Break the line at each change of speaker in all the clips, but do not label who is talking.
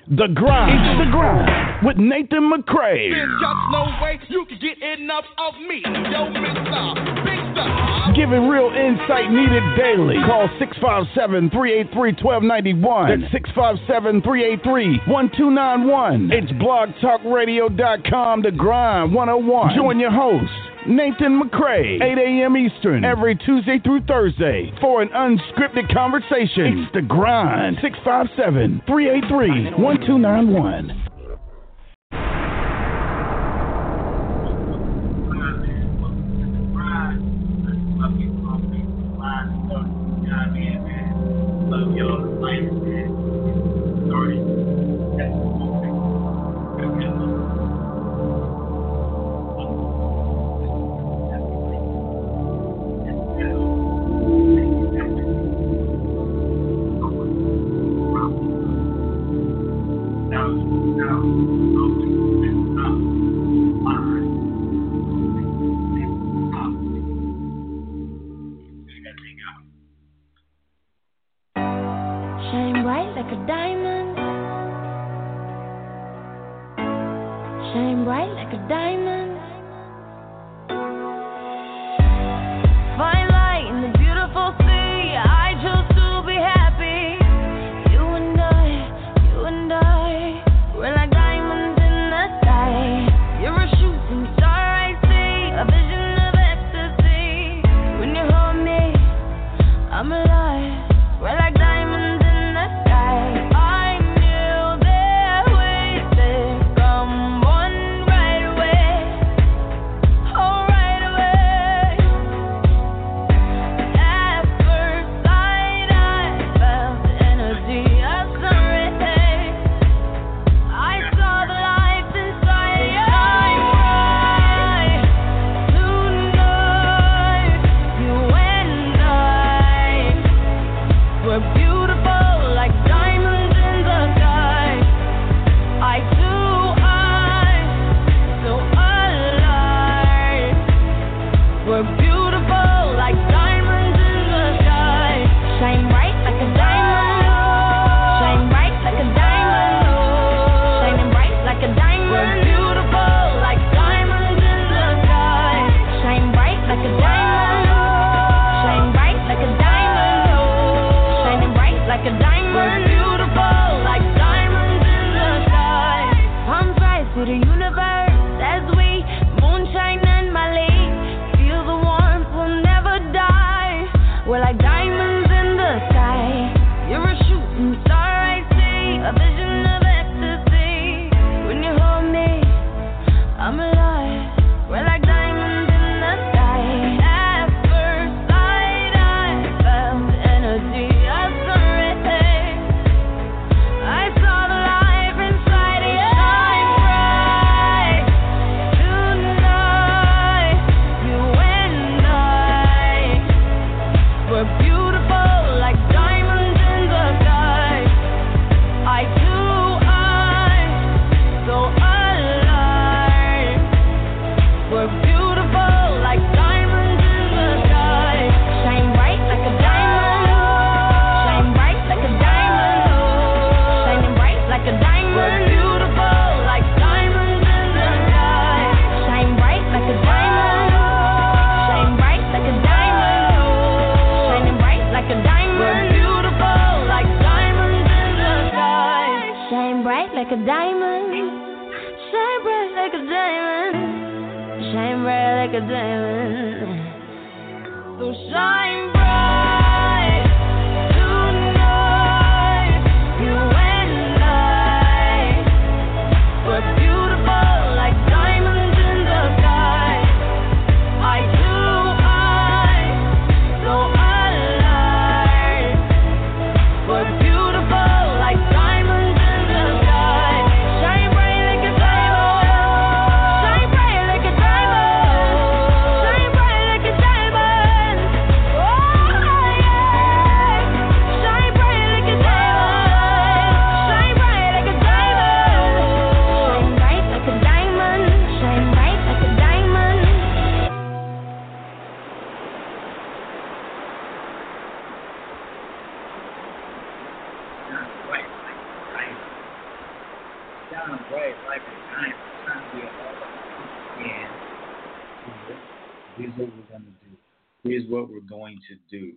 The Grind. It's The Grind with Nathan McCray.
There's just no way you can get enough of me. Yo, Mr. Big Star.
Giving real insight needed daily. Call 657-383-1291. That's 657-383-1291. It's blogtalkradio.com, The Grind 101. Join your host, Nathan McCray, 8 a.m. Eastern, every Tuesday through Thursday for an unscripted conversation. It's The Grind, 657-383-1291.
Shine bright like a diamond. Shine bright like a diamond. Find light in the beautiful sea. I choose to be happy. You and I, we're like diamonds in the sky. You're a shooting star I see, a vision of ecstasy. When you hold me, I'm alive. We're like diamonds in the sky. I knew that we would come on right away. Oh, right away. At first sight, I felt the energy of sun rays. I saw the light inside your eyes. Tonight, you and I were beautiful like diamonds in the sky. Eye to eye, so alive. We're beautiful like diamonds in the sky. Shine bright like a diamond. Shine bright like a diamond. Shining bright like a diamond. We're beautiful like diamonds in the sky. Shine bright like a diamond. Shine bright like a diamond. Shining bright like a diamond. We're beautiful like diamonds in the sky. Palms rise to the universe as we moonshine and Mali. Feel the warmth, we'll never die. We're like diamonds in the sky. You're a shooting star I see, a vision of ecstasy. When you hold me, I'm alive. We're like diamonds in the sky. At first sight, I felt the energy of sun rays. I saw the light inside of your eyes. Tonight, you and I were beautiful like diamonds in the sky. Eye to eye, so alive. We're beautiful like diamonds in the sky. Shine bright like a diamond. Shine bright like a diamond. Shining bright like a diamond. We're beautiful like diamonds in the sky. Shine bright like a diamond. Shine bright like a diamond. Shining bright like a diamond. We're beautiful like diamonds in the sky. Shine bright like a diamond. Shine bright like a diamond. Shine bright like a diamond. So shine bright tonight. You and I were beautiful like diamonds in the sky. Eye to eye, so alive. We're beautiful like diamonds in the sky. Shine bright like a diamond. Shine bright like a diamond. Shine bright like a diamond. Oh,
shine bright like a diamond. Time we are all in. Here's what we're gonna do. Here's what we're going to do.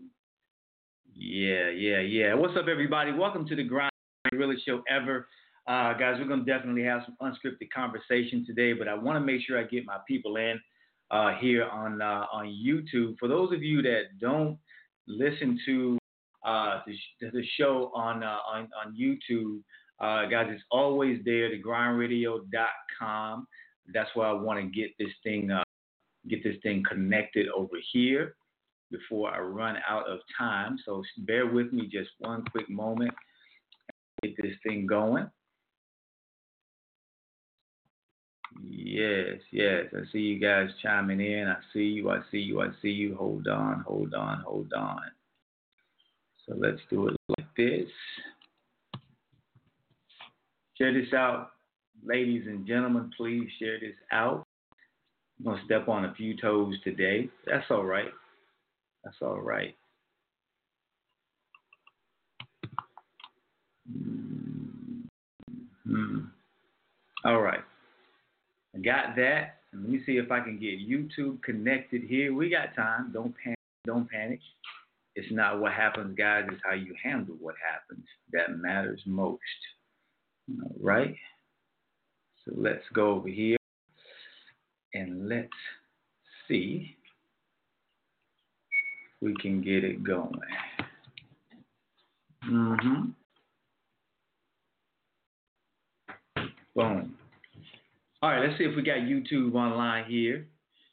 Yeah. What's up, everybody? Welcome to the Grind, the realest show ever. Guys, we're going to definitely have some unscripted conversation today, but I want to make sure I get my people in here on YouTube. For those of you that don't listen to the show on YouTube, guys, it's always there, thegrindradio.com. That's where I want to get this thing connected over here before I run out of time. So bear with me just one quick moment. Get this thing going. Yes. I see you guys chiming in. I see you. Hold on. So let's do it like this. Share this out. Ladies and gentlemen, please share this out. I'm going to step on a few toes today. That's all right. All right. I got that. Let me see if I can get YouTube connected here. We got time. Don't panic. It's not what happens, guys. It's how you handle what happens that matters most. All right. So let's go over here and let's see if we can get it going. Boom. All right, let's see if we got YouTube online here.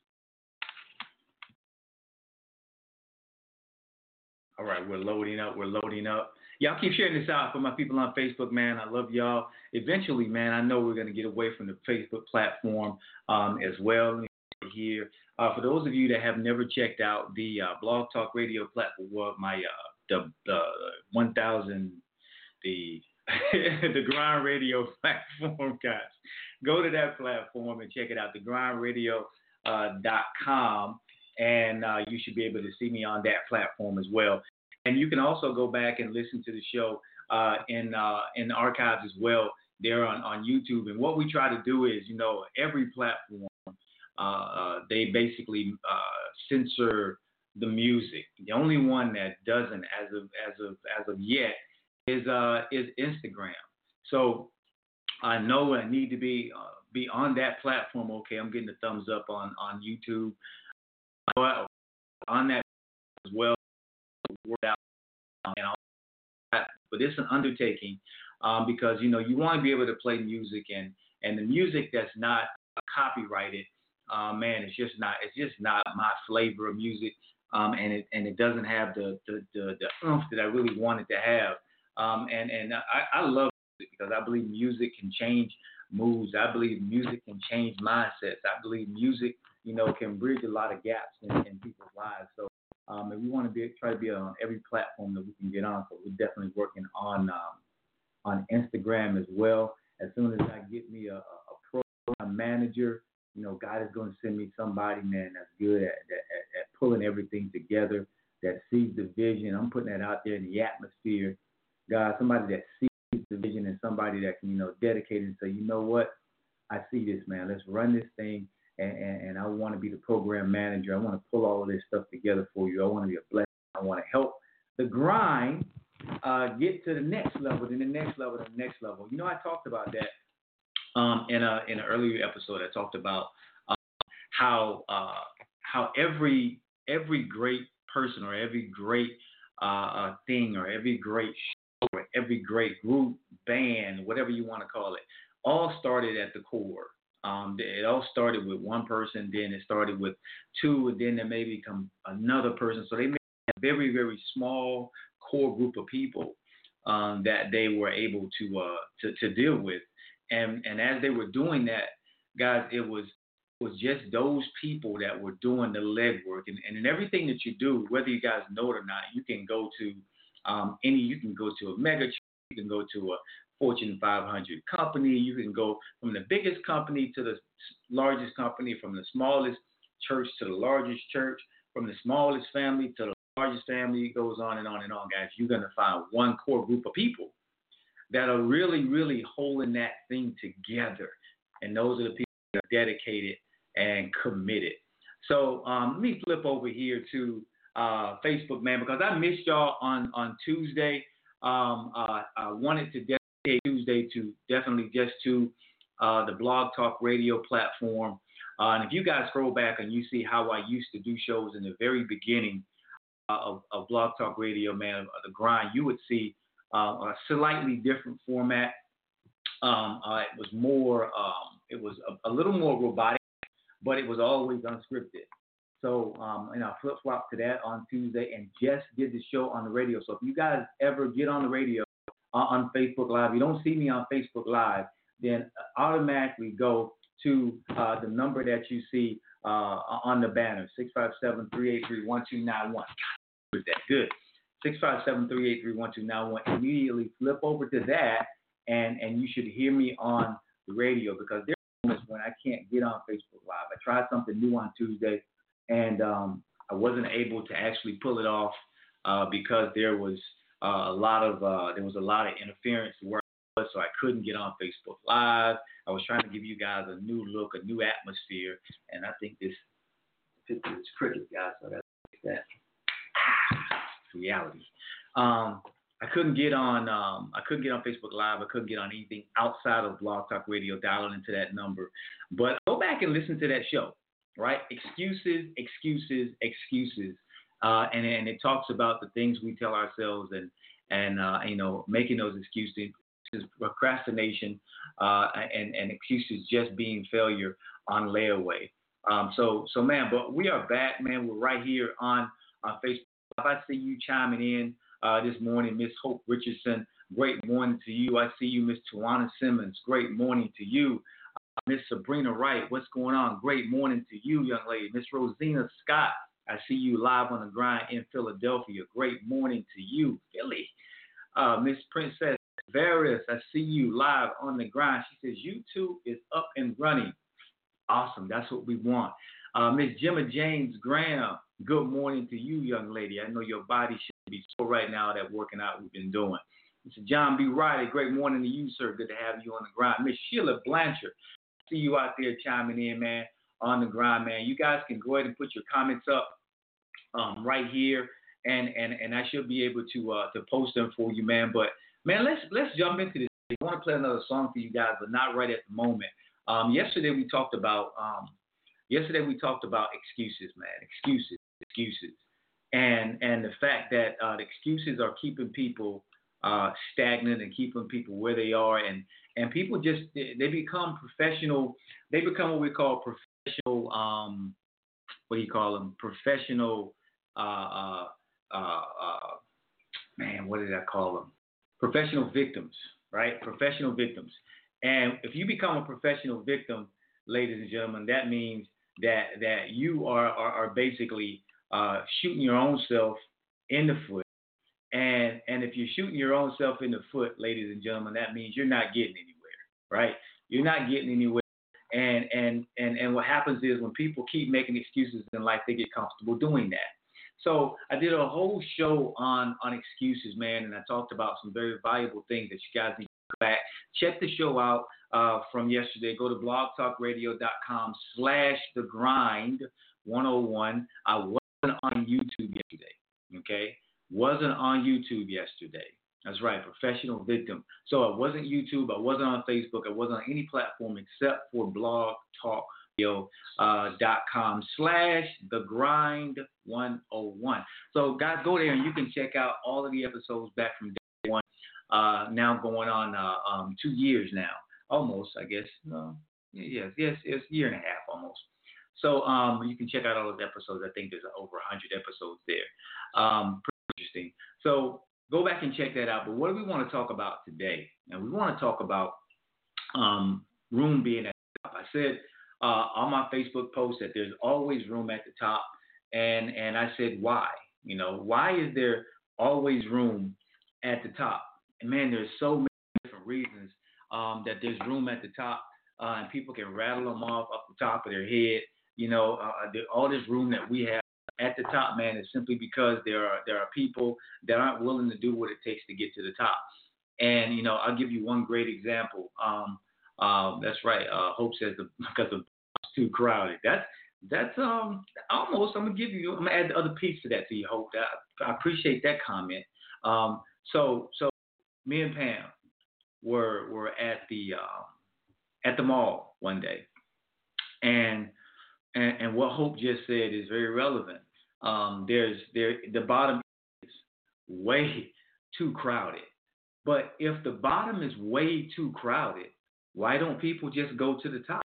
All right, we're loading up. Y'all keep sharing this out for my people on Facebook, man. I love y'all. Eventually, man, I know we're going to get away from the Facebook platform as well. Let me see here. For those of you that have never checked out the Blog Talk Radio platform, my the 1000, the Grind Radio platform, guys. Go to that platform and check it out, thegrindradio.com, and you should be able to see me on that platform as well. And you can also go back and listen to the show in the archives as well there on YouTube. And what we try to do is, every platform, they basically censor the music. The only one that doesn't, as of yet, is Instagram. So I know I need to be on that platform. Okay, I'm getting a thumbs up on YouTube. On that as well, and all that. But it's an undertaking because you want to be able to play music and the music that's not copyrighted. Man, it's just not my flavor of music, and it doesn't have the oomph that I really want it to have. And I love music because I believe music can change moods. I believe music can change mindsets. I believe music, can bridge a lot of gaps in people's lives. So, and we want to try to be on every platform that we can get on. So we're definitely working on Instagram as well. As soon as I get me a program manager, God is going to send me somebody, man, that's good at pulling everything together, that sees the vision. I'm putting that out there in the atmosphere. God, somebody that sees the vision and somebody that can, dedicate and say, you know what, I see this, man. Let's run this thing, and I want to be the program manager. I want to pull all of this stuff together for you. I want to be a blessing. I want to help the grind get to the next level, then the next level, the next level. I talked about that in an earlier episode. I talked about how every great person or every great thing or every great show or every great group, band, whatever you want to call it, all started at the core. It all started with one person, then it started with two, and then there may become another person. So they made a very, very small core group of people that they were able to deal with. And as they were doing that, guys, it was just those people that were doing the legwork. And in everything that you do, whether you guys know it or not, you can go to you can go to a mega church, you can go to a Fortune 500 company, you can go from the biggest company to the largest company, from the smallest church to the largest church, from the smallest family to the largest family. It goes on and on and on, guys. You're going to find one core group of people that are really, really holding that thing together. And those are the people that are dedicated and committed. So let me flip over here to Facebook, man, because I missed y'all on Tuesday. I wanted to dedicate Tuesday to definitely just to the Blog Talk Radio platform. And if you guys scroll back and you see how I used to do shows in the very beginning of Blog Talk Radio, man, the grind, you would see a slightly different format. It was more, it was a little more robotic, but it was always unscripted. So, and I flip-flopped to that on Tuesday and just did the show on the radio. So if you guys ever get on the radio on Facebook Live, you don't see me on Facebook Live, then automatically go to the number that you see on the banner, 657-383-1291. With that, good. 657-383-1291. Immediately flip over to that, and you should hear me on the radio, because there are moments when I can't get on Facebook Live. I tried something new on Tuesday, and I wasn't able to actually pull it off because there was a lot of interference where I was, so I couldn't get on Facebook Live. I was trying to give you guys a new look, a new atmosphere, and I think this picture is cricket, guys. So that's reality. I couldn't get on Facebook Live. I couldn't get on anything outside of Blog Talk Radio, dialing into that number. But go back and listen to that show, right? Excuses, excuses, excuses. And it talks about the things we tell ourselves and making those excuses, procrastination, and excuses just being failure on layaway. So man, but we are back, man. We're right here on Facebook. I see you chiming in this morning, Miss Hope Richardson. Great morning to you. I see you, Miss Tawana Simmons. Great morning to you. Miss Sabrina Wright, what's going on? Great morning to you, young lady. Miss Rosina Scott, I see you live on the grind in Philadelphia. Great morning to you, Philly. Miss Princess Varys, I see you live on the grind. She says YouTube is up and running. Awesome. That's what we want. Miss Gemma James Graham, good morning to you, young lady. I know your body should be sore right now, that working out we've been doing. Mr. John B. Riley, great morning to you, sir. Good to have you on the grind. Miss Sheila Blanchard, I see you out there chiming in, man, on the grind, man. You guys can go ahead and put your comments up right here, and I should be able to post them for you, man. But man, let's jump into this. I want to play another song for you guys, but not right at the moment. Yesterday we talked about excuses, man. Excuses, and the fact that the excuses are keeping people stagnant and keeping people where they are, and people just they become professional. They become what we call professional. What do you call them? Professional. Man, what did I call them? Professional victims, right? Professional victims. And if you become a professional victim, ladies and gentlemen, that means that you are basically shooting your own self in the foot. And if you're shooting your own self in the foot, ladies and gentlemen, that means you're not getting anywhere, right? You're not getting anywhere. And what happens is when people keep making excuses in life, they get comfortable doing that. So I did a whole show on excuses, man, and I talked about some very valuable things that you guys need to go back. Check the show out from yesterday. Go to blogtalkradio.com/thegrind101. I wasn't on YouTube yesterday, okay? Wasn't on YouTube yesterday. That's right, professional victim. So I wasn't YouTube. I wasn't on Facebook. I wasn't on any platform except for blogtalkradio.com/thegrind101. So guys, go there and you can check out all of the episodes back from day one. Now going on 2 years now, almost, I guess. Yes, it's a year and a half almost. So you can check out all those episodes. I think there's over 100 episodes there. Pretty interesting. So go back and check that out. But what do we want to talk about today? And we want to talk about room being at the top. I said on my Facebook post that there's always room at the top. And I said, why? Why is there always room at the top? And man, there's so many different reasons that there's room at the top, and people can rattle them off the top of their head. All this room that we have at the top, man, is simply because there are people that aren't willing to do what it takes to get to the top. And I'll give you one great example. That's right. Hope says because the it's too crowded. That's almost. I'm gonna add the other piece to that to you, Hope. I appreciate that comment. So me and Pam were at the mall one day, and what Hope just said is very relevant. The bottom is way too crowded, but if the bottom is way too crowded, why don't people just go to the top?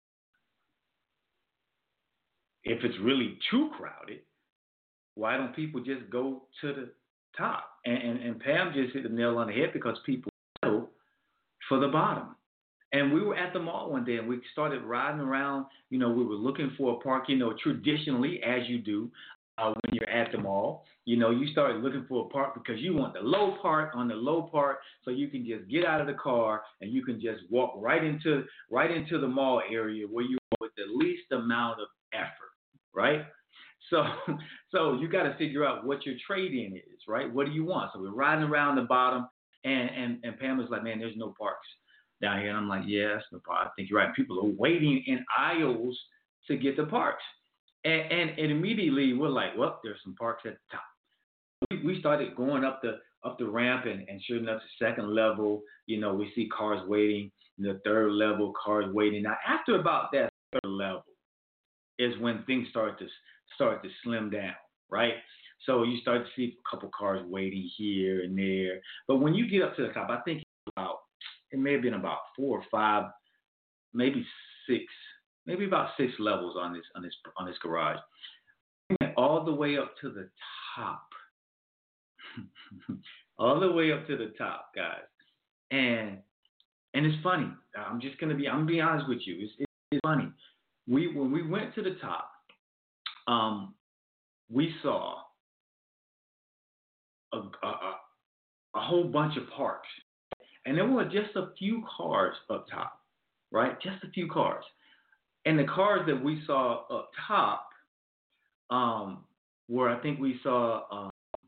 If it's really too crowded, why don't people just go to the top? And Pam just hit the nail on the head because people settle for the bottom. And we were at the mall one day and we started riding around. We were looking for a park, traditionally, as you do when you're at the mall. You start looking for a park because you want the low part on the low part so you can just get out of the car and you can just walk right into the mall area where you are with the least amount of effort, right? So you got to figure out what your trade-in is, right? What do you want? So we're riding around the bottom and Pam was like, man, there's no parks down here. And I'm like, yeah, that's no park. I think you're right. People are waiting in aisles to get the parks. And immediately we're like, well, there's some parks at the top. We started going up the ramp and sure enough, the second level, we see cars waiting. The third level, cars waiting. Now, after about that third level is when things start to slim down, right? So you start to see a couple cars waiting here and there. But when you get up to the top, I think it may have been about 4 or 5, maybe 6. Maybe about 6 levels on this garage. All the way up to the top. All the way up to the top, guys. And it's funny. I'm being honest with you. It's funny. When we went to the top, we saw a whole bunch of parks. And there were just a few cars up top, right? Just a few cars. And the cars that we saw up top, where I think we saw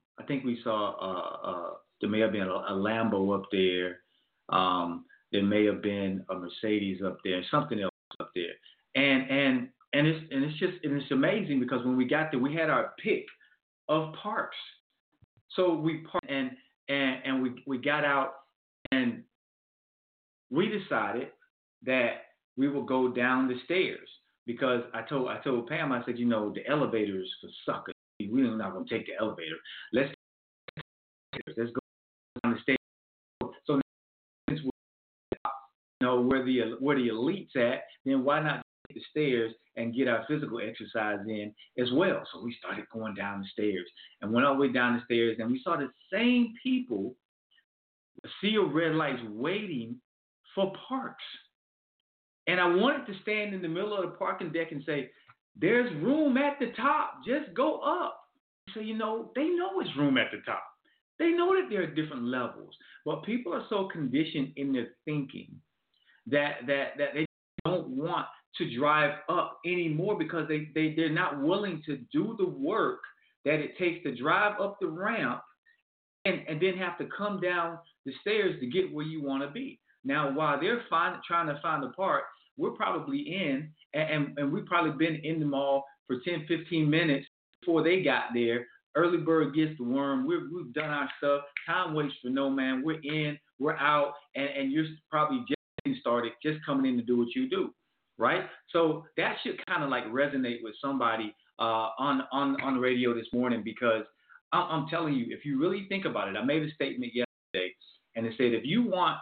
there may have been a Lambo up there. There may have been a Mercedes up there, something else up there. And it's amazing because when we got there, we had our pick of parks. So we parked and we got out and we decided that we will go down the stairs because I told Pam, I said, the elevator is for suckers. We're not going to take the elevator. Let's go down the stairs. So since we're, where the elite's at, then why not take the stairs and get our physical exercise in as well? So we started going down the stairs and went all the way down the stairs, and we saw the same people, a sea of red lights waiting for parks. And I wanted to stand in the middle of the parking deck and say, there's room at the top. Just go up. So, they know it's room at the top. They know that there are different levels. But people are so conditioned in their thinking that they don't want to drive up anymore because they're not willing to do the work that it takes to drive up the ramp and then have to come down the stairs to get where you want to be. Now, while they're trying to find the park, we're probably in, and we've probably been in the mall for 10, 15 minutes before they got there. Early bird gets the worm. We've done our stuff. Time waits for no man. We're in, we're out, and you're probably just getting started, just coming in to do what you do, right? So that should kind of like resonate with somebody on the radio this morning because I'm telling you, if you really think about it, I made a statement yesterday, and it said if you want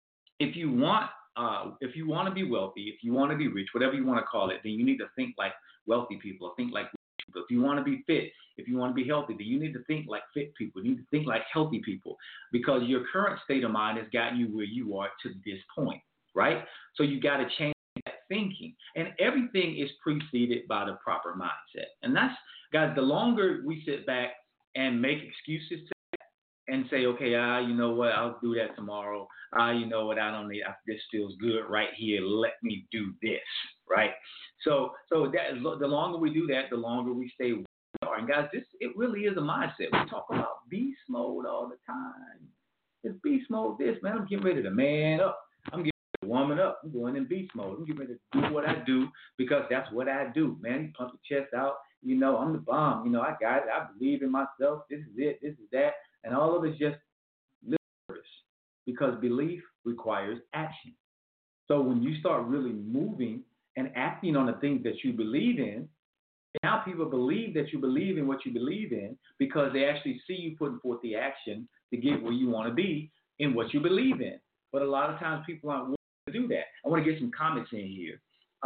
to be wealthy, if you want to be rich, whatever you want to call it, then you need to think like wealthy people, or think like rich people. If you want to be fit, if you want to be healthy, then you need to think like fit people. You need to think like healthy people because your current state of mind has gotten you where you are to this point, right? So you got to change that thinking. And everything is preceded by the proper mindset. And that's, guys, the longer we sit back and make excuses to and say, okay, you know what, I'll do that tomorrow. You know what, I don't need, this feels good right here. Let me do this, right? So that the longer we do that, the longer we stay where we are. And guys, it really is a mindset. We talk about beast mode all the time. It's beast mode this, man. I'm getting ready to man up. I'm getting ready to woman up. I'm going in beast mode. I'm getting ready to do what I do because that's what I do, man. You pump your chest out. You know, I'm the bomb. You know, I got it. I believe in myself. This is it. This is that. And all of it's just lip service because belief requires action. So when you start really moving and acting on the things that you believe in, now people believe that you believe in what you believe in because they actually see you putting forth the action to get where you want to be in what you believe in. But a lot of times people aren't willing to do that. I want to get some comments in here.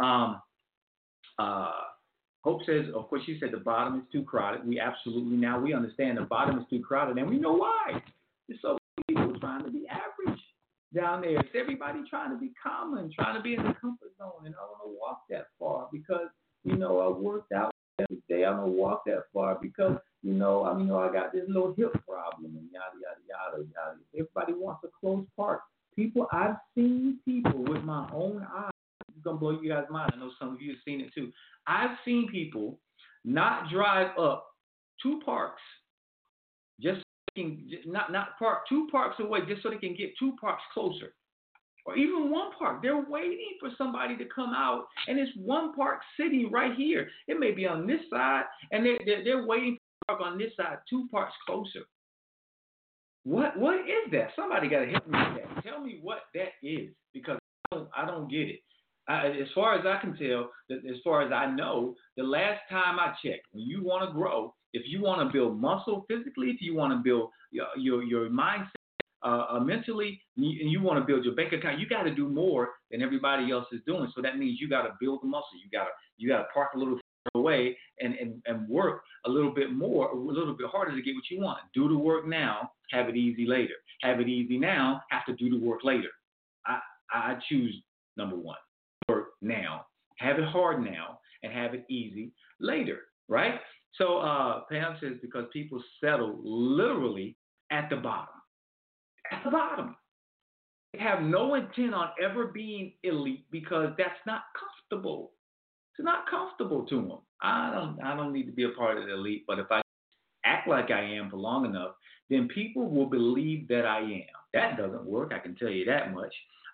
Hope says, of course, she said the bottom is too crowded. We understand the bottom is too crowded, and we know why. There's so many people trying to be average down there. It's everybody trying to be common, trying to be in the comfort zone, and I don't want to walk that far because, you know, I worked out every day. I don't walk that far because, you know, I got this little hip problem and yada, yada, yada, yada. Everybody wants a close park. I've seen people with my own eyes. It's going to blow you guys' mind. I know some of you have seen it too. I've seen people not drive up 2 parks just so they can, not park 2 parks away just so they can get 2 parks closer. Or even 1 park. They're waiting for somebody to come out, and it's 1 park sitting right here. It may be on this side, and they're waiting for park on this side, 2 parks closer. What is that? Somebody got to help me with that. Tell me what that is because I don't get it. As far as I can tell, as far as I know, the last time I checked, when you want to grow, if you want to build muscle physically, if you want to build your mindset mentally, and you want to build your bank account, you got to do more than everybody else is doing. So that means you got to build the muscle. You got to park a little further away and work a little bit more, a little bit harder to get what you want. Do the work now, have it easy later. Have it easy now, have to do the work later. I choose number 1. Work now, have it hard now, and have it easy later, right? So Pam says because people settle literally at the bottom. At the bottom. They have no intent on ever being elite because that's not comfortable. It's not comfortable to them. I don't need to be a part of the elite, but if I act like I am for long enough, then people will believe that I am. That doesn't work, I can tell you that much.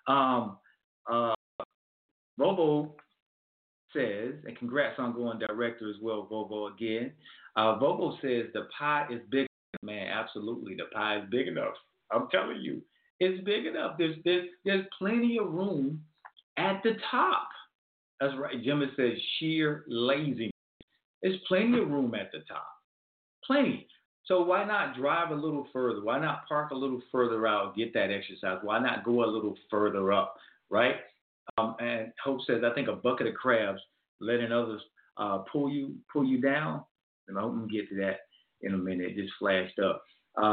Bobo says, and congrats on going director as well, Bobo, again. Bobo says the pie is big enough. Man, absolutely, the pie is big enough. I'm telling you, it's big enough. There's plenty of room at the top. That's right. Jimmy says sheer laziness. There's plenty of room at the top. Plenty. So why not drive a little further? Why not park a little further out, get that exercise? Why not go a little further up, right? And Hope says, I think a bucket of crabs, letting others pull you down. And I hope we get to that in a minute. It just flashed up.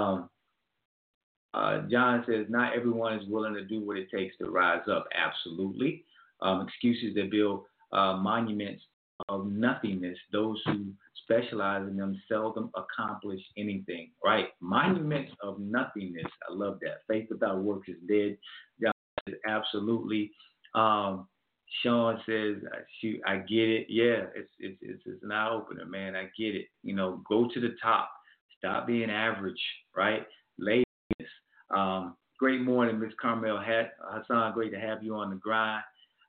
John says, not everyone is willing to do what it takes to rise up. Absolutely. Excuses that build monuments of nothingness. Those who specialize in them seldom accomplish anything. Right? Monuments of nothingness. I love that. Faith without works is dead. John says, absolutely. Sean says, shoot, I get it. Yeah, it's an eye opener, man. I get it. You know, go to the top. Stop being average, right? Laziness. Great morning, Miss Carmel Hassan. Great to have you on the grind.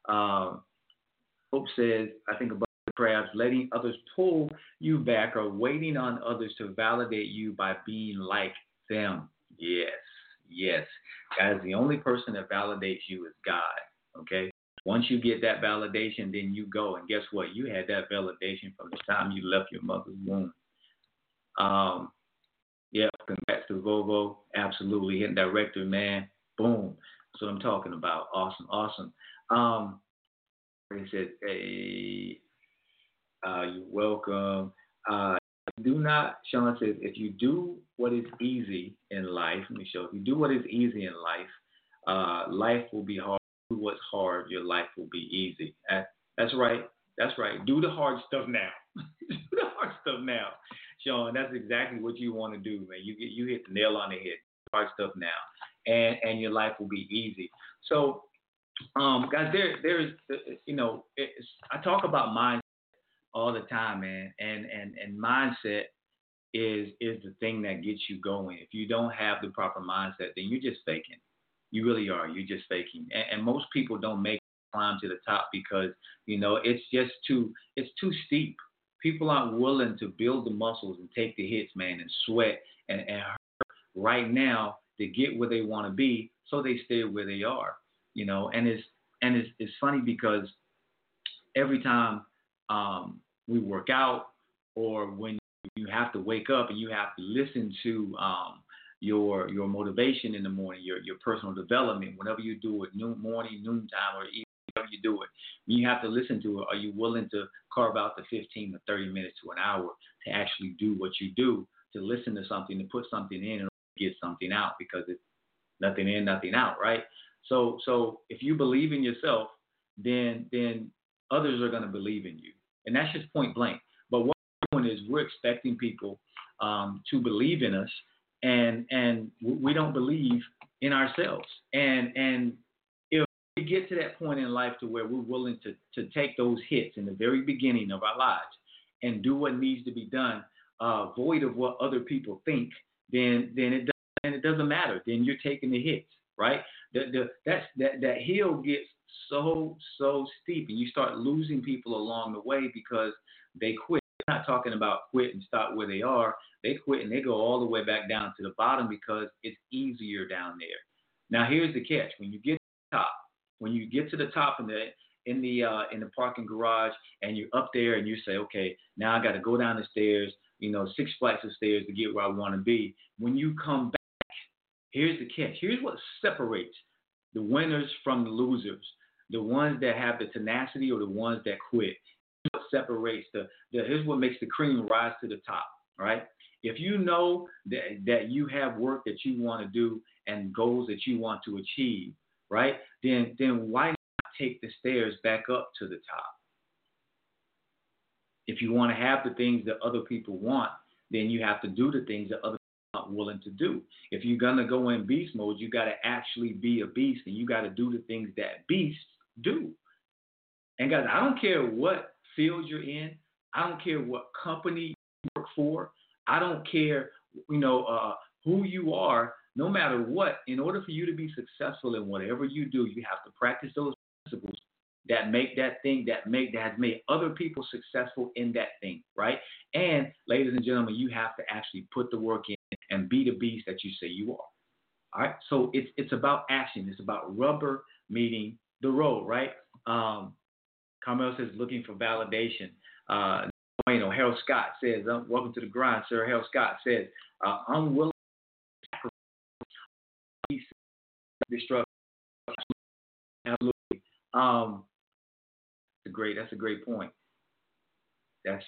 Hope says, I think about the crabs, letting others pull you back or waiting on others to validate you by being like them. Yes. Guys, the only person that validates you is God. Okay. Once you get that validation, then you go. And guess what? You had that validation from the time you left your mother's womb. Yeah, congrats to Vovo. Absolutely. Hitting director, man. Boom. That's what I'm talking about. Awesome. He said, hey, you're welcome. Sean says, if you do what is easy in life, let me show. If you do what is easy in life, life will be hard. Do what's hard, your life will be easy. That's right. Do the hard stuff now. Do the hard stuff now, Sean. That's exactly what you want to do, man. You hit the nail on the head. Hard stuff now, and your life will be easy. So, guys, there's I talk about mindset all the time, man, and mindset is the thing that gets you going. If you don't have the proper mindset, then you're just faking. You really are. You're just faking. And most people don't make the climb to the top because, it's just it's too steep. People aren't willing to build the muscles and take the hits, man, and sweat and hurt right now to get where they want to be, so they stay where they are. And it's funny because every time we work out, or when you have to wake up and you have to listen to your motivation in the morning, your personal development, whenever you do it, morning, noontime, or evening, whenever you do it, when you have to listen to it, are you willing to carve out the 15 to 30 minutes to an hour to actually do what you do, to listen to something, to put something in and get something out, because it's nothing in, nothing out, right? So if you believe in yourself, then others are going to believe in you. And that's just point blank. But what we're doing is we're expecting people to believe in us, and we don't believe in ourselves. And if we get to that point in life to where we're willing to take those hits in the very beginning of our lives and do what needs to be done, void of what other people think, then it doesn't matter. Then you're taking the hits, right? That hill gets so steep, and you start losing people along the way because they quit. I'm not talking about quit and stop where they are. They quit and they go all the way back down to the bottom because it's easier down there. Now here's the catch: when you get to the top, in the parking garage, and you're up there and you say, okay, now I got to go down the stairs, 6 flights of stairs to get where I want to be. When you come back, here's the catch. Here's what separates the winners from the losers, the ones that have the tenacity or the ones that quit. Here's what separates here's what makes the cream rise to the top, right? If you know that you have work that you want to do and goals that you want to achieve, right, then why not take the stairs back up to the top? If you want to have the things that other people want, then you have to do the things that other people aren't willing to do. If you're going to go in beast mode, you got to actually be a beast, and you got to do the things that beasts do. And guys, I don't care what field you're in. I don't care what company you work for. I don't care, who you are. No matter what, in order for you to be successful in whatever you do, you have to practice those principles that make that thing that has made other people successful in that thing, right? And ladies and gentlemen, you have to actually put the work in and be the beast that you say you are. All right. So it's about action. It's about rubber meeting the road, right? Carmel says looking for validation. Harold Scott says, welcome to the grind, sir. Harold Scott says, I'm willing to sacrifice destruction. Absolutely. That's a great point. Yes,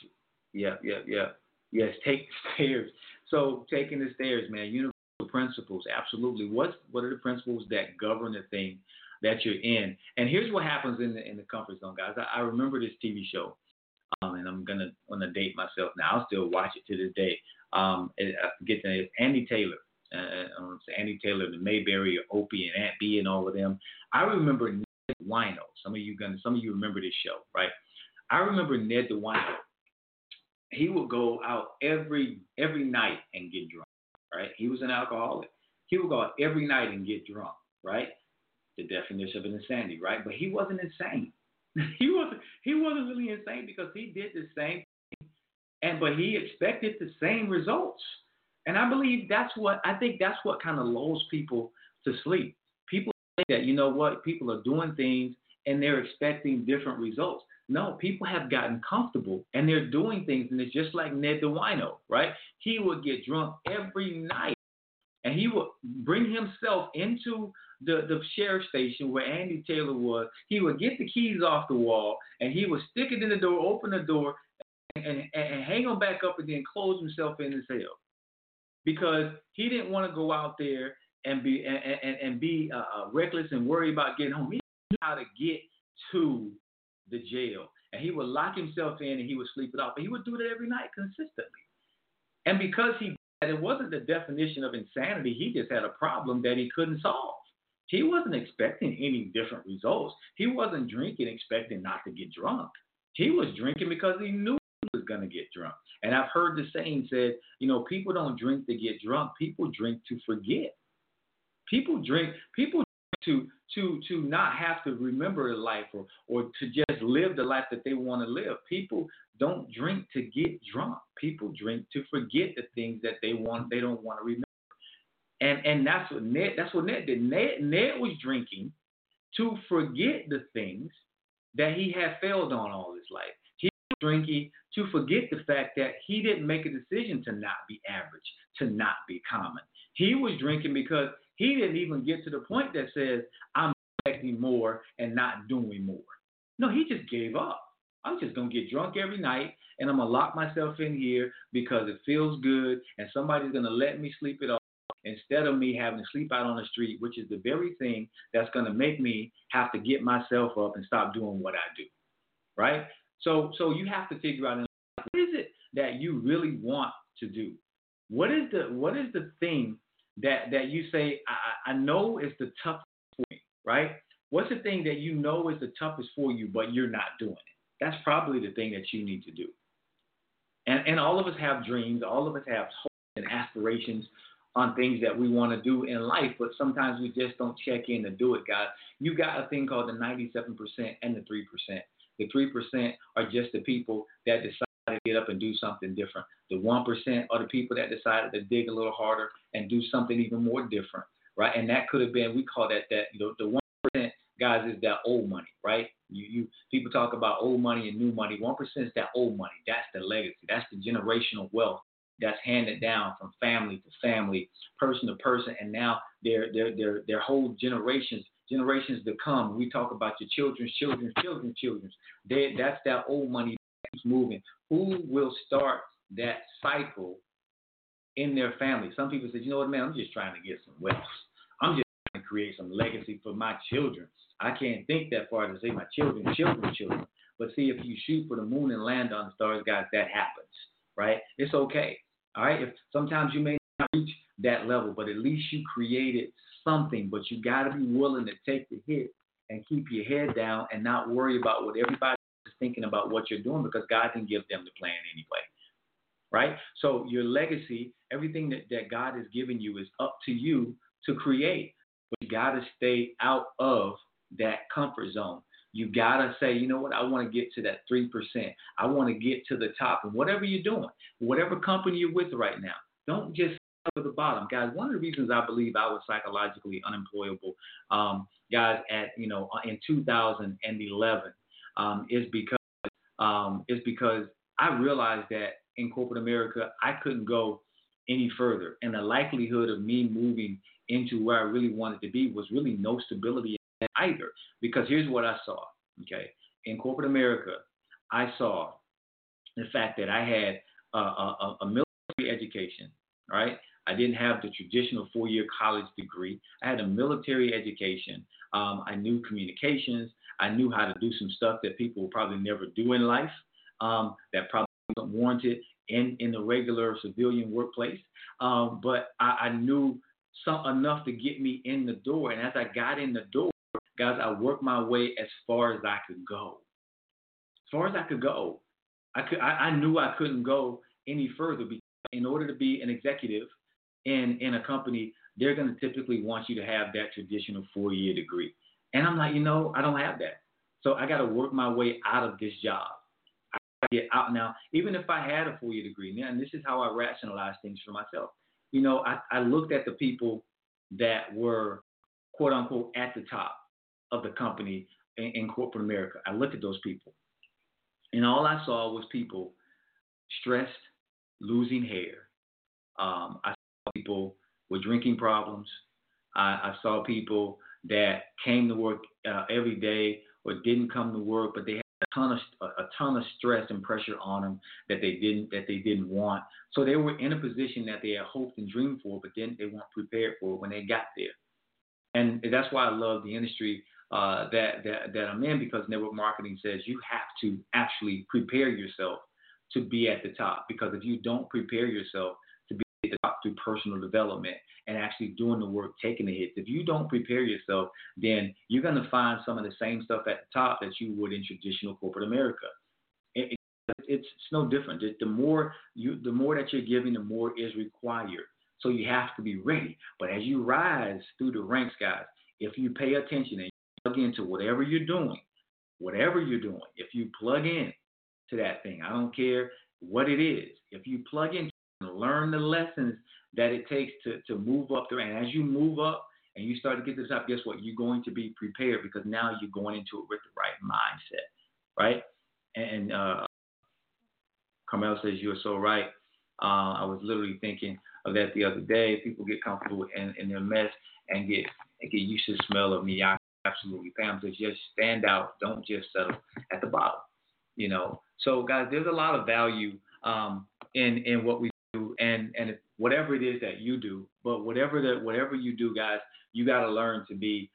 take the stairs. So taking the stairs, man, universal principles, absolutely. What are the principles that govern the thing that you're in? And here's what happens in the comfort zone, guys. I remember this TV show. And I'm gonna date myself now. I'll still watch it to this day. I forget the name. Andy Taylor. Andy Taylor, the Mayberry, Opie, and Aunt B, and all of them. I remember Ned the Wino. Some of you remember this show, right? I remember Ned the Wino. He would go out every night and get drunk, right? He was an alcoholic. He would go out every night and get drunk, right? The definition of an insanity, right? But he wasn't insane. He wasn't really insane because he did the same thing, but he expected the same results. And I believe that's what kind of lulls people to sleep. People think that, people are doing things and they're expecting different results. No, people have gotten comfortable and they're doing things, and it's just like Ned the Wino, right? He would get drunk every night, and he would bring himself into the sheriff station where Andy Taylor was. He would get the keys off the wall, and he would stick it in the door, open the door, and hang them back up, and then close himself in his cell, because he didn't want to go out there and be reckless and worry about getting home. He knew how to get to the jail, and he would lock himself in and he would sleep it off. But he would do that every night consistently, and because it wasn't the definition of insanity. He just had a problem that he couldn't solve. He wasn't expecting any different results. He wasn't drinking expecting not to get drunk. He was drinking because he knew is going to get drunk. And I've heard the saying said, you know, people don't drink to get drunk. People drink to forget. People drink to not have to remember a life or to just live the life that they want to live. People don't drink to get drunk. People drink to forget the things that they don't want to remember. And that's what Ned did. Ned was drinking to forget the things that he had failed on all his life. He was drinking to forget the fact that he didn't make a decision to not be average, to not be common. He was drinking because he didn't even get to the point that says, I'm expecting more and not doing more. No, he just gave up. I'm just going to get drunk every night, and I'm going to lock myself in here because it feels good, and somebody's going to let me sleep it off instead of me having to sleep out on the street, which is the very thing that's going to make me have to get myself up and stop doing what I do, right? So you have to figure out, what is it that you really want to do? What is the thing that you say, I know is the toughest for me, right? What's the thing that you know is the toughest for you, but you're not doing it? That's probably the thing that you need to do. And all of us have dreams. All of us have hopes and aspirations on things that we want to do in life, but sometimes we just don't check in to do it, guys. You got a thing called the 97% and the 3%. The 3% are just the people that decide to get up and do something different. The 1% are the people that decided to dig a little harder and do something even more different, right? And that could have been, we call that the 1%, guys, is that old money, right? You people talk about old money and new money. 1% is that old money. That's the legacy. That's the generational wealth that's handed down from family to family, person to person, and now their whole generations to come. We talk about your children's children's. That's that old money that keeps moving. Who will start that cycle in their family? Some people say, you know what, man, I'm just trying to get some wealth. I'm just trying to create some legacy for my children. I can't think that far to say my children. But see, if you shoot for the moon and land on the stars, guys, that happens, right? It's okay, all right? If sometimes you may not reach that level, but at least you created something. But you got to be willing to take the hit and keep your head down and not worry about what everybody is thinking about what you're doing, because God can give them the plan anyway, right? So your legacy, everything that God has given you is up to you to create. But you got to stay out of that comfort zone. You got to say, you know what, I want to get to that 3%. I want to get to the top. And whatever you're doing, whatever company you're with right now, don't just start at the bottom. Guys, one of the reasons I believe I was psychologically unemployable, guys, in 2011 is because I realized that in corporate America, I couldn't go any further. And the likelihood of me moving into where I really wanted to be was really no stability either. Because here's what I saw, okay? In corporate America, I saw the fact that I had a military education, all right? I didn't have the traditional 4-year college degree. I had a military education. I knew communications. I knew how to do some stuff that people will probably never do in life, that probably wasn't warranted in the regular civilian workplace. But I knew enough to get me in the door. And as I got in the door, guys, I worked my way as far as I could go. As far as I could go. I knew I couldn't go any further, because in order to be an executive in a company, they're going to typically want you to have that traditional 4-year degree. And I'm like, I don't have that. So I got to work my way out of this job. I got to get out now. Even if I had a 4-year degree, and this is how I rationalize things for myself. I looked at the people that were, quote unquote, at the top of the company in corporate America. I looked at those people, and all I saw was people stressed, losing hair. I saw people with drinking problems. I saw people that came to work every day or didn't come to work, but they had a ton of stress and pressure on them that they didn't want. So they were in a position that they had hoped and dreamed for, but then they weren't prepared for it when they got there. And that's why I love the industry that I'm in, because network marketing says you have to actually prepare yourself to be at the top. Because if you don't prepare yourself to be at the top through personal development and actually doing the work, taking the hits, if you don't prepare yourself, then you're going to find some of the same stuff at the top that you would in traditional corporate America. it's no different. The more that you're giving, the more is required. So you have to be ready. But as you rise through the ranks, guys, if you pay attention and you plug into whatever you're doing, if you plug in to that thing, I don't care what it is. If you plug in and learn the lessons that it takes to move up there, and as you move up and you start to get to the top, guess what? You're going to be prepared because now you're going into it with the right mindset, right? And Carmel says you're so right. I was literally thinking of that the other day. People get comfortable in their mess and get used to the smell of mediocrity. Absolutely. Pam says just stand out. Don't just settle at the bottom. So guys, there's a lot of value in what we do, and whatever it is that you do. But whatever you do, guys, you got to learn to be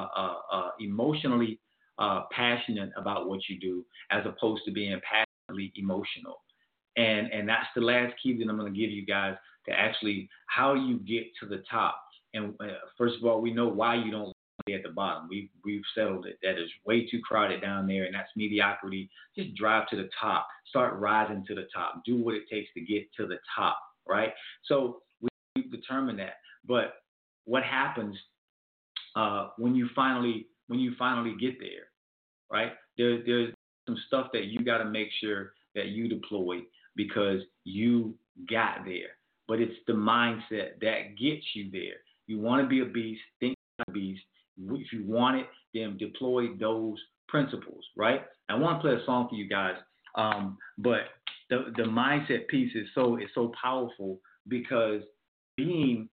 emotionally passionate about what you do, as opposed to being passionately emotional. And that's the last key that I'm going to give you guys to actually how you get to the top. And first of all, we know why you don't be at the bottom. We've settled it. That is way too crowded down there, and that's mediocrity. Just drive to the top. Start rising to the top. Do what it takes to get to the top, right? So we've determined that. But what happens when you finally get there, right? There's some stuff that you got to make sure that you deploy because you got there. But it's the mindset that gets you there. You want to be a beast, think like a beast. If you want it, then deploy those principles, right? I want to play a song for you guys, but the mindset piece is so powerful because being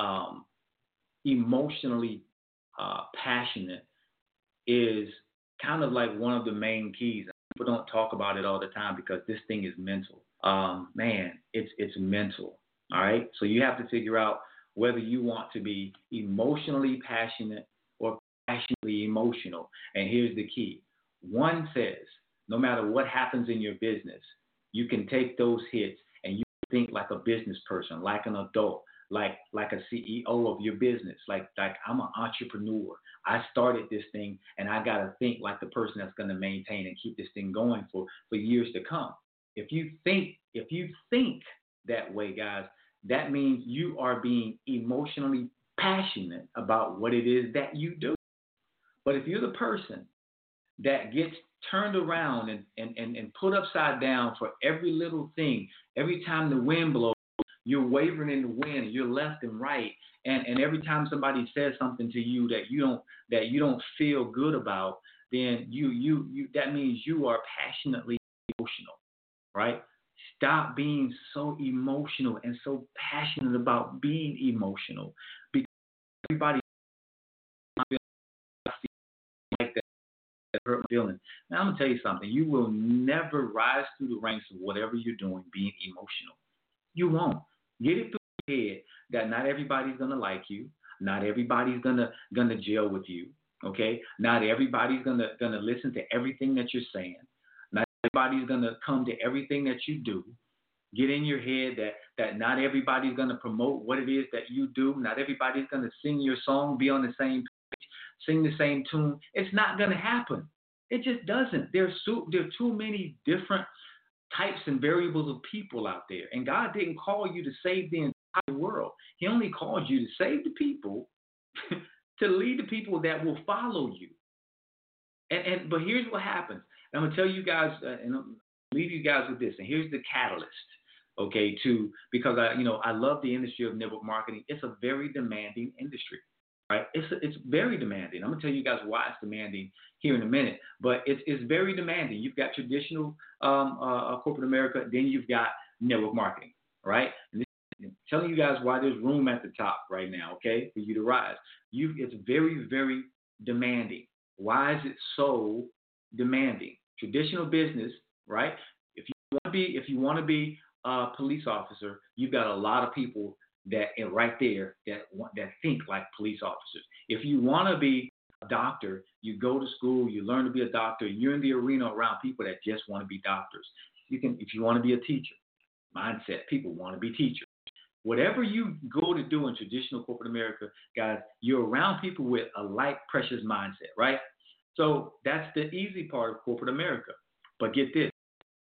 emotionally passionate is kind of like one of the main keys. People don't talk about it all the time because this thing is mental. It's mental. All right. So you have to figure out whether you want to be emotionally passionate or passionately emotional. And here's the key. One says, no matter what happens in your business, you can take those hits and you think like a business person, like an adult, like a CEO of your business. Like I'm an entrepreneur. I started this thing and I got to think like the person that's going to maintain and keep this thing going for years to come. If you think that way, guys, that means you are being emotionally passionate about what it is that you do. But if you're the person that gets turned around and put upside down for every little thing, every time the wind blows, you're wavering in the wind, you're left and right, and every time somebody says something to you that you don't feel good about, then you that means you are passionately emotional, right? Stop being so emotional and so passionate about being emotional, because everybody like that hurt feeling. Now I'm gonna tell you something. You will never rise through the ranks of whatever you're doing being emotional. You won't. Get it through your head that not everybody's gonna like you. Not everybody's gonna gel with you. Okay. Not everybody's gonna listen to everything that you're saying. Not everybody's gonna come to everything that you do. Get in your head that not everybody's gonna promote what it is that you do. Not everybody's gonna sing your song, be on the same page, sing the same tune. It's not gonna happen. It just doesn't. There are too many different types and variables of people out there. And God didn't call you to save the entire world. He only called you to save the people, to lead the people that will follow you. But here's what happens. I'm going to tell you guys, and I'll leave you guys with this. And here's the catalyst, okay, because I love the industry of network marketing. It's a very demanding industry. Right? It's very demanding. I'm going to tell you guys why it's demanding here in a minute, but it's very demanding. You've got traditional corporate America, then you've got network marketing, right? And I'm telling you guys why there's room at the top right now, okay, for you to rise. It's very, very demanding. Why is it so demanding? Traditional business, right? If you want to be a police officer, you've got a lot of people that right there that think like police officers. If you want to be a doctor, you go to school, you learn to be a doctor. You're in the arena around people that just want to be doctors. If you want to be a teacher, mindset, people want to be teachers. Whatever you go to do in traditional corporate America, guys, you're around people with a like precious mindset, right? So that's the easy part of corporate America. But get this,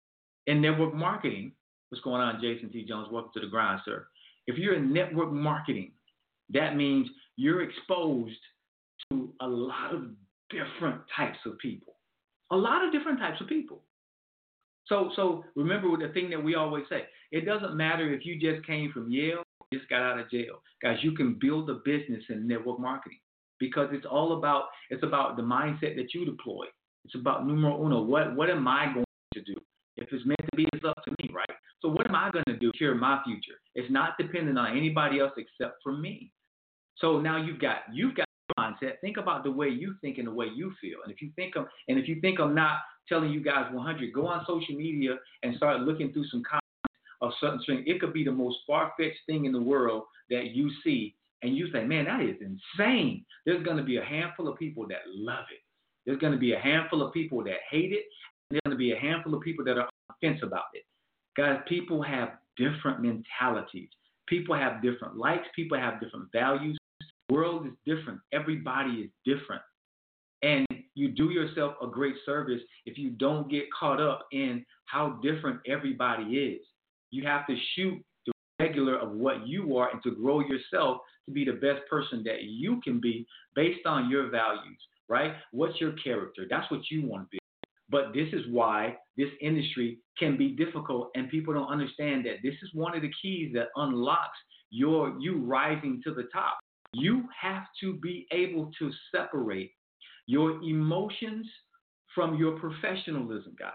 in network marketing, what's going on, Jason T. Jones? Welcome to the grind, sir. If you're in network marketing, that means you're exposed to a lot of different types of people. A lot of different types of people. So remember the thing that we always say. It doesn't matter if you just came from Yale, just got out of jail. Guys, you can build a business in network marketing because it's about the mindset that you deploy. It's about numero uno. What am I going to do? If it's meant to be, it's up to me, right? So what am I going to do to secure my future? It's not dependent on anybody else except for me. So now you've got mindset. Think about the way you think and the way you feel. And if you think I'm not telling you guys 100, go on social media and start looking through some comments of certain things. It could be the most far-fetched thing in the world that you see, and you say, man, that is insane. There's going to be a handful of people that love it. There's going to be a handful of people that hate it. There's going to be a handful of people that are on the fence about it. Guys, people have different mentalities. People have different likes. People have different values. The world is different. Everybody is different. And you do yourself a great service if you don't get caught up in how different everybody is. You have to shoot the regular of what you are and to grow yourself to be the best person that you can be based on your values, right? What's your character? That's what you want to be. But this is why this industry can be difficult, and people don't understand that this is one of the keys that unlocks you rising to the top. You have to be able to separate your emotions from your professionalism, guys.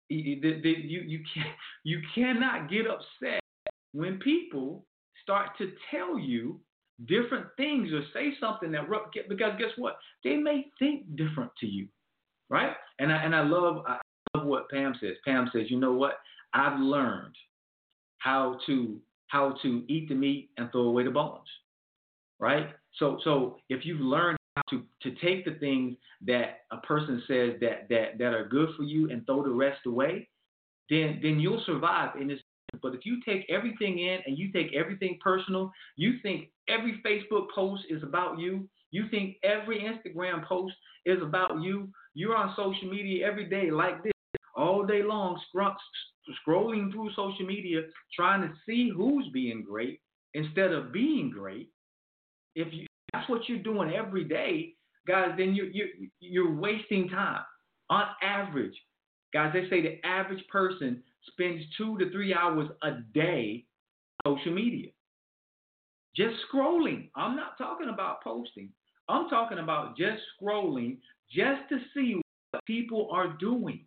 You cannot get upset when people start to tell you different things or say something that because guess what? They may think different to you, right? And I love what Pam says. Pam says, you know what? I've learned how to eat the meat and throw away the bones, right? So if you've learned how to take the things that a person says that are good for you and throw the rest away, then you'll survive in this. But if you take everything in and you take everything personal, you think every Facebook post is about you, you think every Instagram post is about you, you're on social media every day like this, all day long, scrolling through social media, trying to see who's being great instead of being great. If that's what you're doing every day, guys, then you're wasting time. On average, guys, they say the average person spends 2 to 3 hours a day on social media. Just scrolling. I'm not talking about posting. I'm talking about just scrolling just to see what people are doing.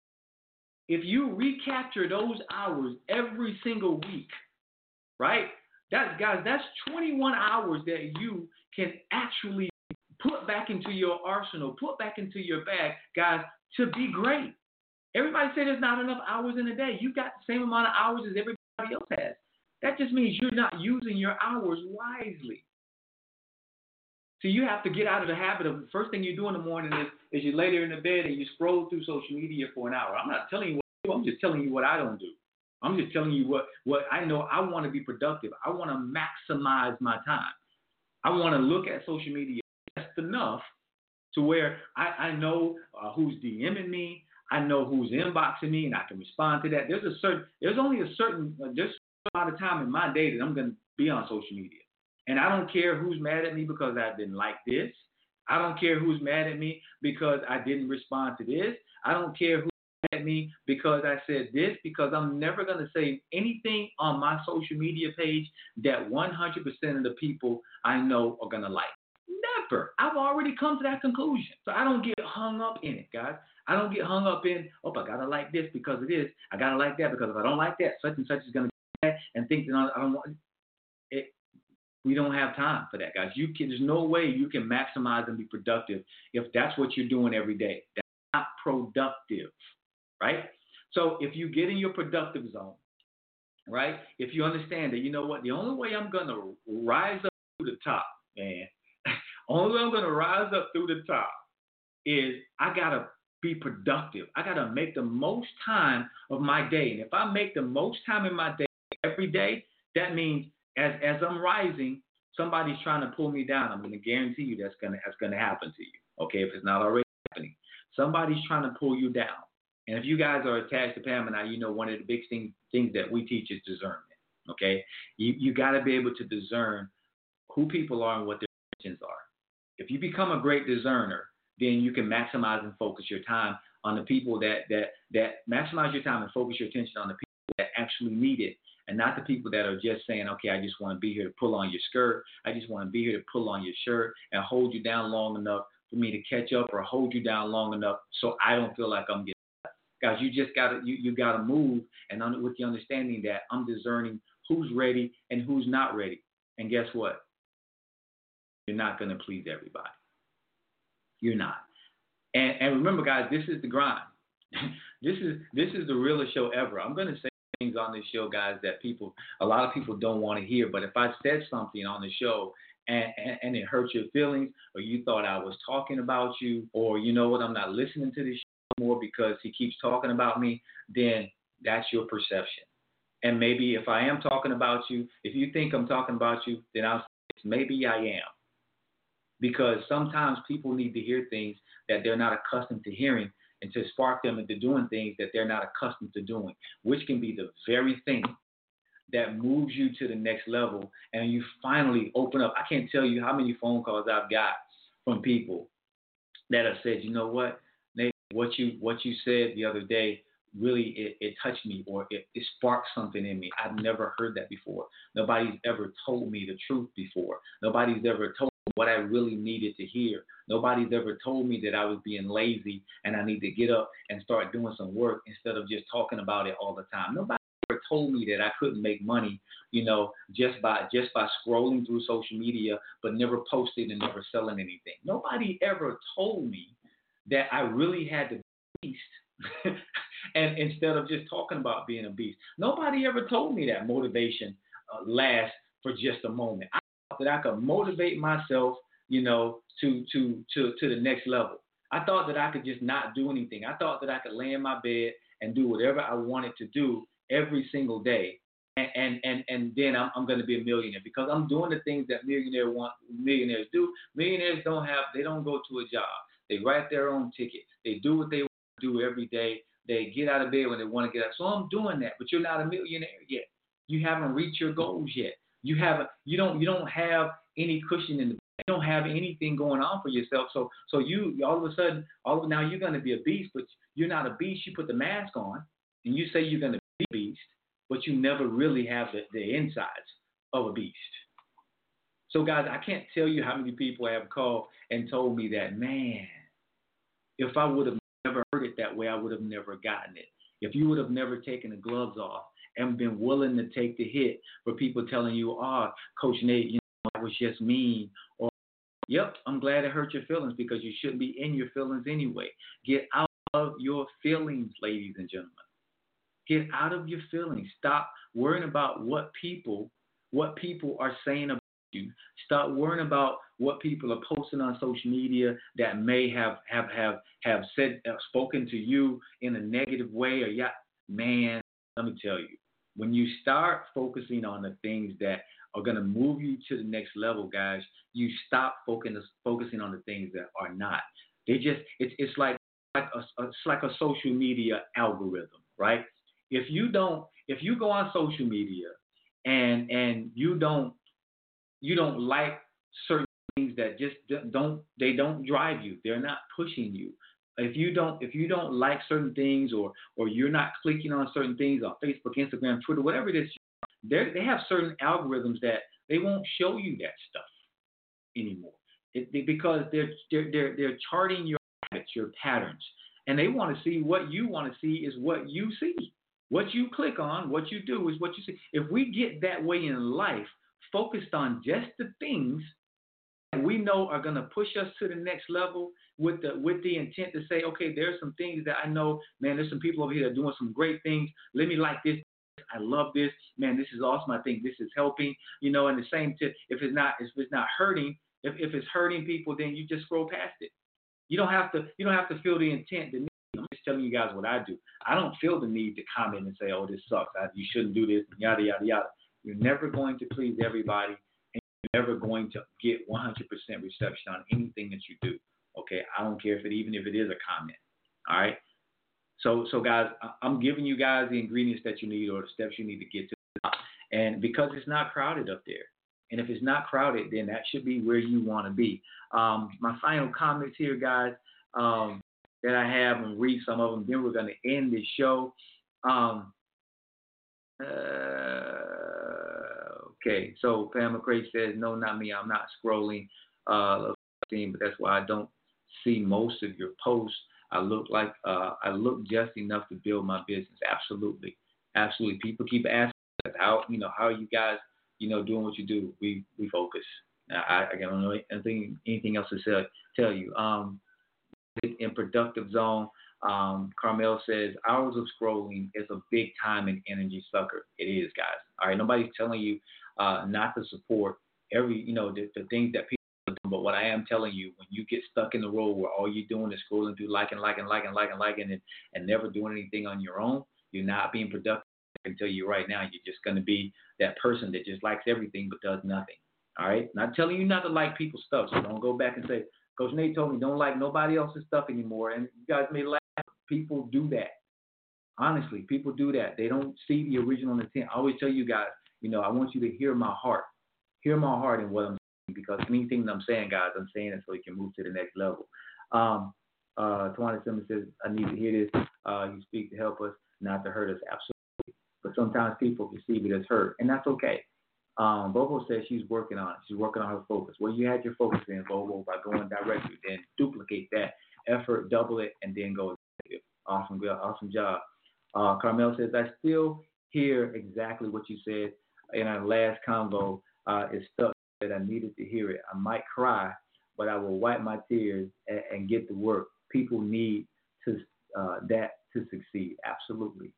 If you recapture those hours every single week, right? That's 21 hours that you can actually put back into your arsenal, put back into your bag, guys, to be great. Everybody say there's not enough hours in a day. You got the same amount of hours as everybody else has. That just means you're not using your hours wisely. So you have to get out of the habit of the first thing you do in the morning is you lay there in the bed and you scroll through social media for an hour. I'm not telling you what to do. I'm just telling you what I don't do. I'm just telling you what I know. I want to be productive. I want to maximize my time. I want to look at social media just enough to where I know who's DMing me. I know who's inboxing me, and I can respond to that. There's only a certain amount of time in my day that I'm going to be on social media. And I don't care who's mad at me because I didn't like this. I don't care who's mad at me because I didn't respond to this. I don't care who's mad at me because I said this, because I'm never going to say anything on my social media page that 100% of the people I know are going to like. Never. I've already come to that conclusion. So I don't get hung up in it, guys. I don't get hung up in, I got to like this because it is. I got to like that because if I don't like that, such and such is going to be bad and think that I don't want it. We don't have time for that, guys. There's no way you can maximize and be productive if that's what you're doing every day. That's not productive, right? So if you get in your productive zone, right, if you understand that, you know what, the only way I'm going to rise up through the top, man, only way I'm going to rise up through the top is I got to be productive. I got to make the most time of my day. And if I make the most time in my day every day, that means as I'm rising, somebody's trying to pull me down. I'm going to guarantee you that's going to happen to you. Okay, if it's not already happening. Somebody's trying to pull you down. And if you guys are attached to Pamela, you know one of the big things that we teach is discernment. Okay, you got to be able to discern who people are and what their intentions are. If you become a great discerner, then you can maximize and focus your time on the people that maximize your time and focus your attention on the people that actually need it, and not the people that are just saying, okay, I just want to be here to pull on your skirt. I just want to be here to pull on your shirt and hold you down long enough for me to catch up, or hold you down long enough so I don't feel like I'm getting up. Guys, you just gotta you gotta move, and with the understanding that I'm discerning who's ready and who's not ready. And guess what? You're not gonna please everybody. You're not. And remember, guys, this is the grind. This is the realest show ever. I'm gonna say things on this show, guys, that a lot of people don't want to hear. But if I said something on the show and it hurt your feelings, or you thought I was talking about you, or you know what, I'm not listening to this show anymore because he keeps talking about me, then that's your perception. And maybe if I am talking about you, if you think I'm talking about you, then I'll say maybe I am. Because sometimes people need to hear things that they're not accustomed to hearing, and to spark them into doing things that they're not accustomed to doing, which can be the very thing that moves you to the next level, and you finally open up. I can't tell you how many phone calls I've got from people that have said, you know what, Nate, what you said the other day, really it touched me, or it sparked something in me. I've never heard that before. Nobody's ever told me the truth before. Nobody's ever told me what I really needed to hear. Nobody's ever told me that I was being lazy and I need to get up and start doing some work instead of just talking about it all the time. Nobody ever told me that I couldn't make money, just by scrolling through social media, but never posting and never selling anything. Nobody ever told me that I really had to be a beast. And instead of just talking about being a beast. Nobody ever told me that motivation lasts for just a moment. I thought that I could motivate myself, to the next level. I thought that I could just not do anything. I thought that I could lay in my bed and do whatever I wanted to do every single day. And then I'm going to be a millionaire because I'm doing the things that millionaires do. Millionaires don't go to a job. They write their own ticket. They do what they want to do every day. They get out of bed when they want to get out. So I'm doing that, but you're not a millionaire yet. You haven't reached your goals yet. You don't have any cushion in the. You don't have anything going on for yourself. So you all of a sudden, now you're going to be a beast, but you're not a beast. You put the mask on and you say you're going to be a beast, but you never really have the insides of a beast. So guys, I can't tell you how many people have called and told me that, man, if I would have never heard it that way, I would have never gotten it. If you would have never taken the gloves off and been willing to take the hit for people telling you, Coach Nate, I was just mean, or, yep, I'm glad it hurt your feelings because you shouldn't be in your feelings anyway. Get out of your feelings, ladies and gentlemen. Get out of your feelings. Stop worrying about what people are saying about you. Stop worrying about what people are posting on social media that may have spoken to you in a negative way, or man, let me tell you, when you start focusing on the things that are going to move you to the next level, guys, you stop focusing on the things that are not. It's like a social media algorithm, right? If you go on social media and you don't like certain things that just don't drive you, they're not pushing you. If you don't like certain things, or you're not clicking on certain things on Facebook, Instagram, Twitter, whatever it is, they have certain algorithms that they won't show you that stuff anymore. Because they're charting your habits, your patterns, and they want to see what you want to see is what you see. What you click on, what you do is what you see. If we get that way in life, focused on just the things that we know are going to push us to the next level, with the intent to say, okay, there's some things that I know, man, there's some people over here that are doing some great things. Let me like this. I love this. Man, this is awesome. I think this is helping, and the same tip, if it's not hurting, if it's hurting people, then you just scroll past it. You don't have to feel the intent. I'm just telling you guys what I do. I don't feel the need to comment and say, oh, this sucks. You shouldn't do this, yada, yada, yada. You're never going to please everybody, and you're never going to get 100% reception on anything that you do. Okay, I don't care even if it is a comment. All right. So guys, I'm giving you guys the ingredients that you need or the steps you need to get to the top. And because it's not crowded up there. And if it's not crowded, then that should be where you want to be. My final comments here, guys, that I have, and read some of them. Then we're going to end this show. Okay, so Pam McCray says, no, not me. I'm not scrolling, but that's why I don't see most of your posts. I look just enough to build my business. Absolutely. People keep asking us how you guys, doing what you do. We focus. I don't know anything else to tell you. In productive zone, Carmel says hours of scrolling is a big time and energy sucker. It is, guys. All right, nobody's telling you not to support every the things that people are doing, but what I am telling you, when you get stuck in the role where all you're doing is scrolling through liking and never doing anything on your own, you're not being productive. I can tell you right now, you're just going to be that person that just likes everything but does nothing. All right, not telling you not to like people's stuff, so don't go back and say, Coach Nate told me don't like nobody else's stuff anymore, and you guys may laugh. People do that. Honestly, people do that. They don't see the original intent. I always tell you guys, I want you to hear my heart. Hear my heart in what I'm saying, because anything that I'm saying, guys, I'm saying it so you can move to the next level. Tawana Simmons says, I need to hear this. You speak to help us, not to hurt us. Absolutely. But sometimes people perceive it as hurt, and that's okay. Bobo says she's working on it. She's working on her focus. Well, you had your focus in, Bobo, by going directly. Then duplicate that effort, double it, and then go executive. Awesome job. Carmel says, I still hear exactly what you said in our last convo. It stuck that I needed to hear it. I might cry, but I will wipe my tears and get to work. People need that to succeed. Absolutely.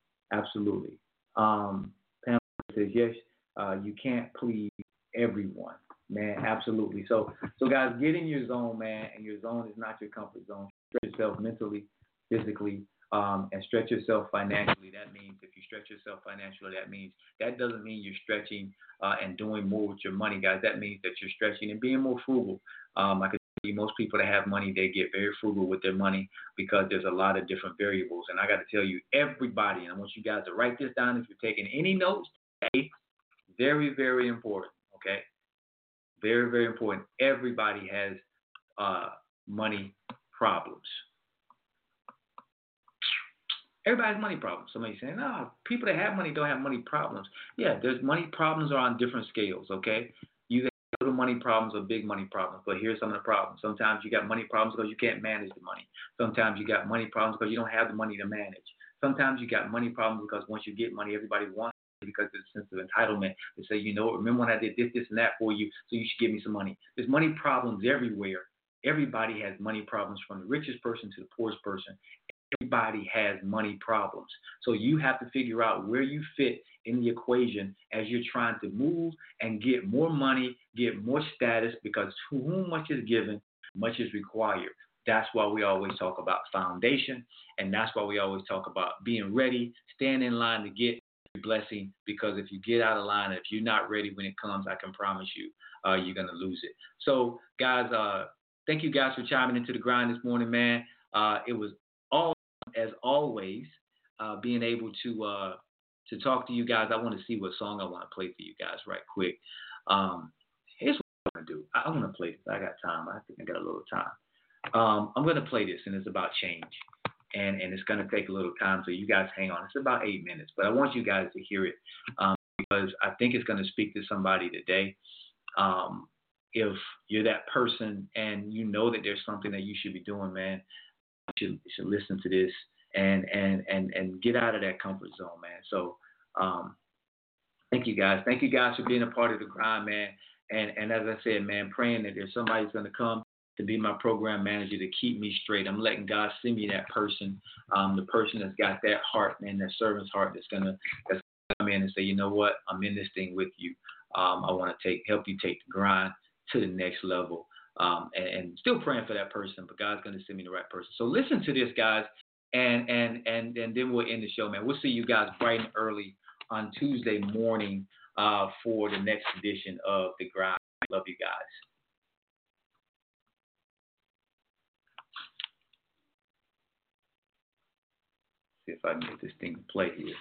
Pamela says, yes, you can't please everyone, man. Absolutely. So guys, get in your zone, man, and your zone is not your comfort zone. Stretch yourself mentally, physically, and stretch yourself financially. That means if you stretch yourself financially, that doesn't mean you're stretching and doing more with your money, guys. That means that you're stretching and being more frugal. I can tell you, most people that have money, they get very frugal with their money because there's a lot of different variables. And I got to tell you, everybody, and I want you guys to write this down if you're taking any notes today. Very, very important, okay? Very, very important. Everybody has money problems. Everybody has money problems. Somebody's saying, no, people that have money don't have money problems. Yeah, there's money problems are on different scales, okay? You have little money problems or big money problems, but here's some of the problems. Sometimes you got money problems because you can't manage the money. Sometimes you got money problems because you don't have the money to manage. Sometimes you got money problems because once you get money, everybody wants it because there's a sense of entitlement. They say, remember when I did this, and that for you, so you should give me some money. There's money problems everywhere. Everybody has money problems, from the richest person to the poorest person. Everybody has money problems. So you have to figure out where you fit in the equation as you're trying to move and get more money, get more status, because to whom much is given, much is required. That's why we always talk about foundation, and that's why we always talk about being ready, staying in line to get your blessing, because if you get out of line, if you're not ready when it comes, I can promise you, you're going to lose it. So, guys, thank you guys for chiming into the grind this morning, man. It was as always, being able to talk to you guys. I want to see what song I want to play for you guys right quick. Here's what I'm going to do. I want to play this. I got time. I think I got a little time. I'm going to play this, and it's about change. And it's going to take a little time, so you guys hang on. It's about 8 minutes, but I want you guys to hear it because I think it's going to speak to somebody today. If you're that person and you know that there's something that you should be doing, man, you should listen to this and get out of that comfort zone, man. So thank you guys. Thank you guys for being a part of the grind, man. And as I said, man, praying that there's somebody's going to come to be my program manager to keep me straight. I'm letting God send me that person, the person that's got that heart, man, that servant's heart that's gonna come in and say, you know what, I'm in this thing with you. I want to help you take the grind to the next level. And still praying for that person, but God's going to send me the right person. So listen to this, guys, and then we'll end the show, man. We'll see you guys bright and early on Tuesday morning for the next edition of The Grind. Love you guys. See if I can get this thing to play here.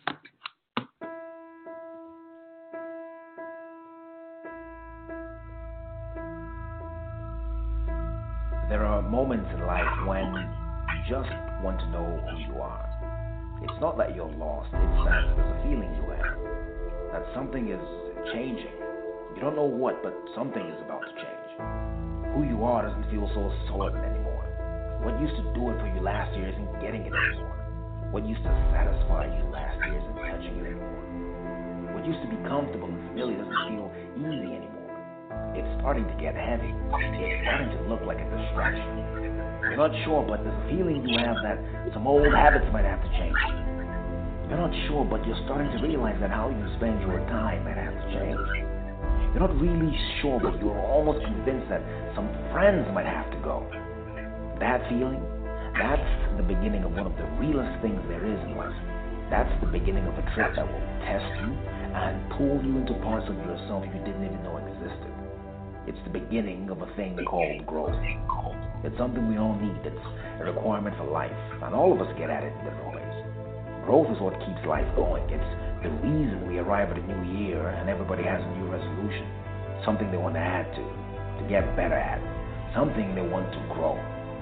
There are moments in life when you just want to know who you are. It's not that you're lost, it's that there's a feeling you have that something is changing. You don't know what, but something is about to change. Who you are doesn't feel so certain anymore. What used to do it for you last year isn't getting it anymore. What used to satisfy you last year isn't touching you anymore. What used to be comfortable and familiar doesn't feel easy anymore. It's starting to get heavy. It's starting to look like a distraction. You're not sure, but there's a feeling you have that some old habits might have to change. You're not sure, but you're starting to realize that how you spend your time might have to change. You're not really sure, but you're almost convinced that some friends might have to go. That feeling, that's the beginning of one of the realest things there is in life. That's the beginning of a trip that will test you and pull you into parts of yourself you didn't even know existed. It's the beginning of a thing called growth. It's something we all need. It's a requirement for life, and all of us get at it in different ways. Growth is what keeps life going. It's the reason we arrive at a new year and everybody has a new resolution, something they want to add to get better at, something they want to grow.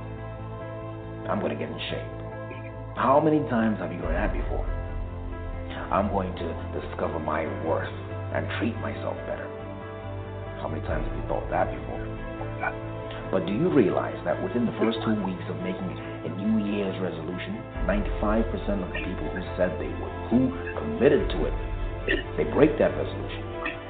I'm going to get in shape. How many times have you heard that before? I'm going to discover my worth and treat myself better. How many times have you thought that before? But do you realize that within the first 2 weeks of making a New Year's resolution, 95% of the people who said they would, who committed to it, they break that resolution?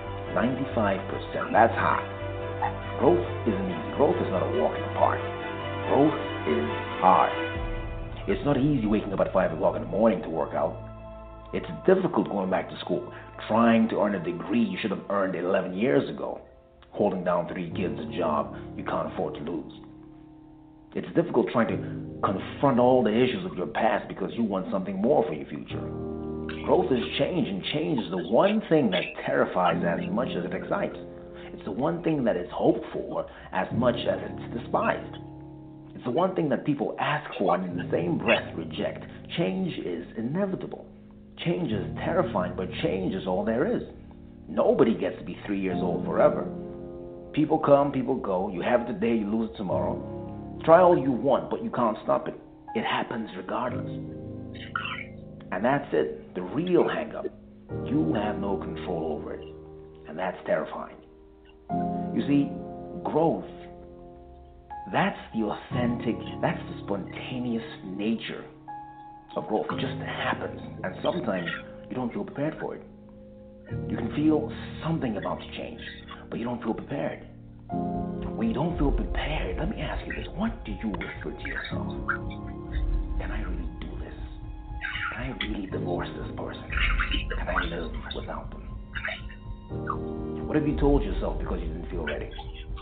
95%, that's high. Growth isn't easy. Growth is not a walk in the park. Growth is hard. It's not easy waking up at 5 o'clock in the morning to work out. It's difficult going back to school, trying to earn a degree you should have earned 11 years ago, holding down 3 kids, a job you can't afford to lose. It's difficult trying to confront all the issues of your past because you want something more for your future. Growth is change, and change is the one thing that terrifies as much as it excites. It's the one thing that is hoped for as much as it's despised. It's the one thing that people ask for and in the same breath reject. Change is inevitable. Change is terrifying, but change is all there is. Nobody gets to be 3 years old forever. People come, people go. You have it today, you lose it tomorrow. Try all you want, but you can't stop it. It happens regardless. And that's it, the real hang-up. You have no control over it. And that's terrifying. You see, growth, that's the authentic, that's the spontaneous nature of growth. It just happens. And sometimes you don't feel prepared for it. You can feel something about to change, but you don't feel prepared. When you don't feel prepared, let me ask you this. What do you whisper to yourself? Can I really do this? Can I really divorce this person? Can I live without them? What have you told yourself because you didn't feel ready?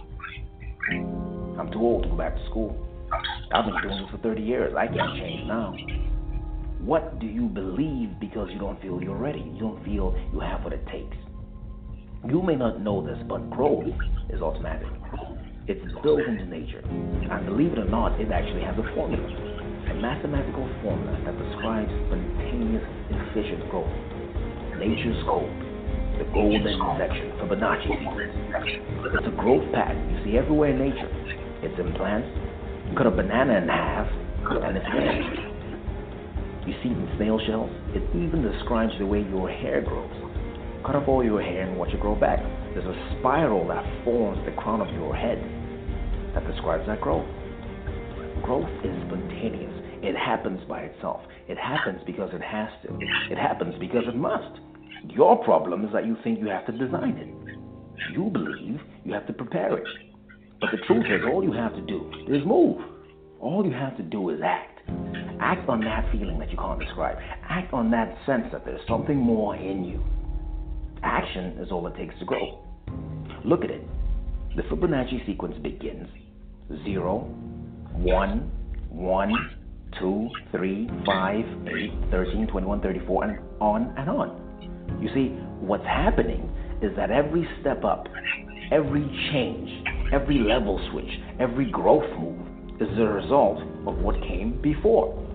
I'm too old to go back to school. I've been doing this for 30 years. I can't change now. What do you believe because you don't feel you're ready? You don't feel you have what it takes. You may not know this, but growth is automatic. It's built into nature. And believe it or not, it actually has a formula. A mathematical formula that describes spontaneous, efficient growth. Nature's code. The golden section, Fibonacci sequence. It's a growth pattern you see everywhere in nature. It's in plants. You cut a banana in half, and it's there. You see it in snail shells. It even describes the way your hair grows. Cut off all your hair and watch it grow back. There's a spiral that forms the crown of your head that describes that growth. Growth is spontaneous. It happens by itself. It happens because it has to. It happens because it must. Your problem is that you think you have to design it. You believe you have to prepare it. But the truth is, all you have to do is move. All you have to do is act. Act on that feeling that you can't describe. Act on that sense that there's something more in you. Action is all it takes to grow. Look at it. The Fibonacci sequence begins 0, 1, 1, 2, 3, 5, 8, 13, 21, 34, and on and on. You see, what's happening is that every step up, every change, every level switch, every growth move is the result of what came before.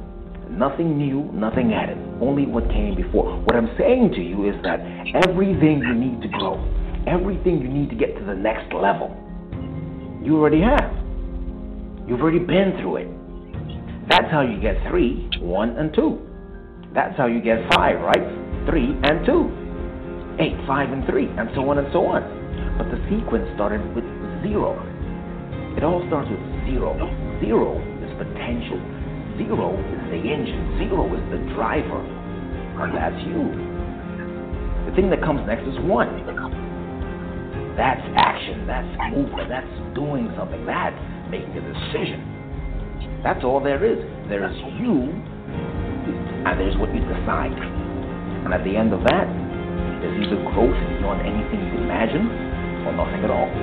Nothing new, nothing added, only what came before. What I'm saying to you is that everything you need to grow, everything you need to get to the next level, you already have. You've already been through it. That's how you get 3, 1, and 2. That's how you get 5, right? 3 and 2. 8, 5, and 3, and so on and so on. But the sequence started with 0. It all starts with 0. 0 is potential. 0 is the engine. 0 is the driver. And that's you. The thing that comes next is 1. That's action. That's movement. That's doing something. That's making a decision. That's all there is. There is you, and there's what you decide. And at the end of that, there's either growth beyond anything you imagine, or nothing at all.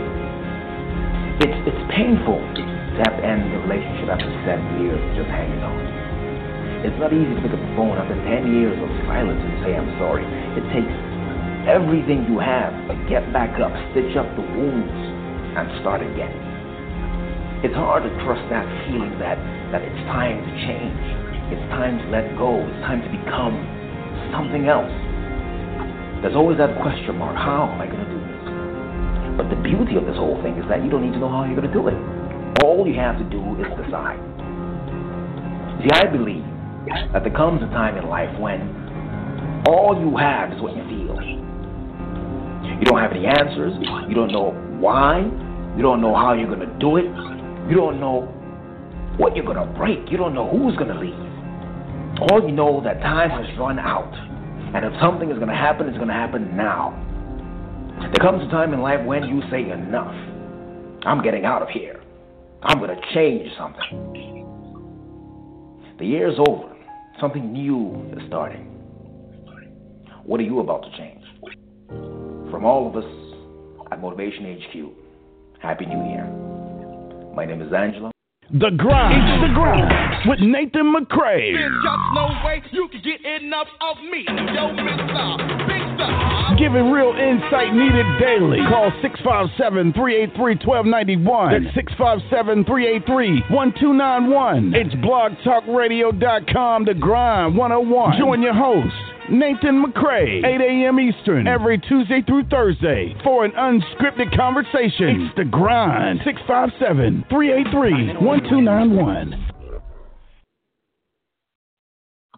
It's painful to have to end the relationship after 7 years of just hanging on. It's not easy to pick up the phone after 10 years of silence and say, I'm sorry. It takes everything you have to get back up, stitch up the wounds, and start again. It's hard to trust that feeling that it's time to change. It's time to let go. It's time to become something else. There's always that question mark. How am I going to do this? But the beauty of this whole thing is that you don't need to know how you're going to do it. All you have to do is decide. See, I believe that there comes a time in life when all you have is what you feel. You don't have any answers. You don't know why. You don't know how you're going to do it. You don't know what you're going to break. You don't know who's going to leave. All you know that time has run out. And if something is going to happen, it's going to happen now. There comes a time in life when you say enough. I'm getting out of here. I'm going to change something. The year's over. Something new is starting. What are you about to change? From all of us at Motivation HQ, Happy New Year. My name is Angelo.
The Grind with Nathan McCray.
There's just no way you can get enough of me. Yo, Mr. Big Star.
Giving real insight needed daily. Call 657-383-1291. That's 657-383-1291. It's blogtalkradio.com, The Grind 101. Join your host, Nathan McCray, 8 a.m. Eastern, every Tuesday through Thursday for an unscripted conversation. It's The Grind, 657-383-1291.